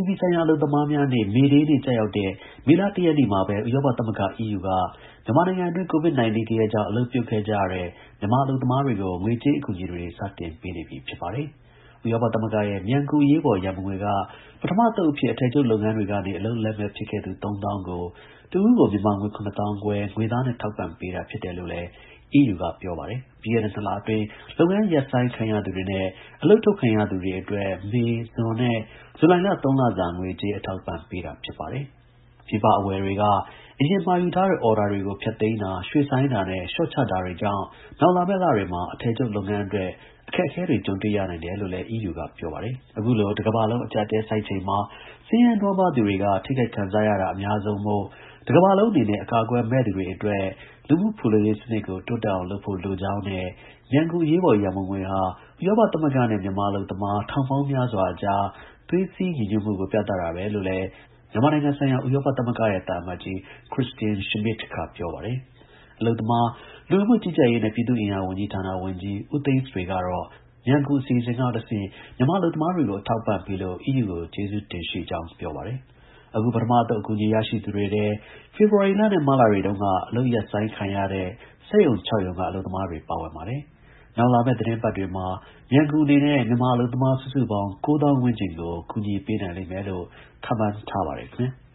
ပြည်ဆိုင်ရာအလုပ်သမားများနေ့ မေဒေးနေ့ကျရောက်တဲ့ မေလ 1 ရက်နေ့မှာပဲ ဥရောပသမဂ္ဂ EU က မြန်မာနိုင်ငံအတွင်း COVID-19 ဂယက်ကြောင့် အလုပ်ပြုတ်ခဲ့ကြရတဲ့ မြန်မာအလုပ်သမားတွေကို ငွေကြေးအကူအညီတွေ စတင်ပေးနေပြီ ဖြစ်ပါတယ်။ ဥရောပသမဂ္ဂရဲ့ မြန်ကူ အရေးပေါ် ရန်ပုံငွေက ပထမအသုတ်အဖြစ် အထည်ချုပ်လုပ်ငန်းတွေကနေ အလုပ်လက်မဲ့ ဖြစ်ခဲ့သူ ၃၀,၀၀၀ ကို တစ်ဦးကို မြန်မာငွေ ၇၅,၀၀၀ ငွေသားနဲ့ ထောက်ပံ့ပေးတာ ဖြစ်တယ်လို့လည်း EU က ပြောပါတယ်။ ပြီးခဲ့တဲ့ ၂ လအတွင်း လုပ်ငန်းရပ်ဆိုင်းခံရသူတွေနဲ့ အလုပ်ထုတ်ခံရသူတွေအတွက် မေ၊ ဇွန်နဲ့ ဇူလိုင်လ ၃ လစာ ငွေကြေး အထောက်အပံ့ပေးတာ ဖြစ်ပါတယ်။ ပြည်ပအဝယ်တွေက အရင်မှာယူထားတဲ့ အော်ဒါတွေကို ဖျက်သိမ်းတာ၊ ရွှေ့ဆိုင်းတာနဲ့ လျှော့ချတာတွေကြောင့် နောက်လာမယ့်လတွေမှာ အထည်ချုပ်လုပ်ငန်းအတွက် အခက်အခဲတွေ ကြုံတွေ့ရနိုင်တယ်လို့လည်း EU က ပြောပါတယ်။ အခုလို တစ်ကမ္ဘာလုံး အကျပ်အတည်းဆိုက်ချိန်မှာ ဆင်းရဲနွမ်းပါးသူတွေက ထိခိုက်ခံစားရတာ အများဆုံးမို့ တစ်ကမ္ဘာလုံးအနေနဲ့ အကာအကွယ်မဲ့သူတွေအတွက် လူမှုဖူလုံရေးစနစ်ကို တိုးတက်အောင်လုပ်ဖို့ လိုကြောင်းနဲ့ မြန်ကူ အရေးပေါ် ရန်ပုံငွေဟာ ဥရောပသမဂ္ဂနဲ့ မြန်မာအလုပ်သမား ထောင်ပေါင်းများစွာအကြား သွေးစည်းညီညွတ်မှုကို ပြသတာပဲလို့လည်း မြန်မာနိုင်ငံဆိုင်ရာ ဥရောပသမဂ္ဂရဲ့ သံအမတ်ကြီး Christian Schmidt က ပြောပါတယ်။ အလုပ်သမား၊ လူဝင်မှုကြီးကြပ်ရေးနဲ့ ပြည်သူ့အင်အားဝန်ကြီးဌာန ဝန်ကြီး ဦးသိန်းဆွေကတော့ မြန်ကူ အစီအစဉ်ကတဆင့် မြန်မာအလုပ်သမားတွေကို အထောက်အပံ့ပေးလို့ EU ကို ကျေးဇူးတင်ရှိကြောင်း ပြောပါတယ်။ အခု ပထမအသုတ် အကူအညီရရှိသူတွေထဲ ဖေဖော်ဝါရီလနဲ့ မတ်လတွေတုန်းက အလုပ်ရပ်ဆိုင်းခံရတဲ့ စက်ရုံ ၆ ရုံက အလုပ်သမားတွေ ပါဝင်ပါတယ်။ နောက်လာမယ့် သီတင်းပတ်တွေမှာ မြန်ကူအနေနဲ့ မြန်မာအလုပ်သမား စုစုပေါင်း ၉၀,၀၀၀ ဝန်းကျင်ကို ကူညီပေးနိုင်လိမ့်မယ်လို့ ခန့်မှန်းထားပါတယ် ခင်ဗျာ။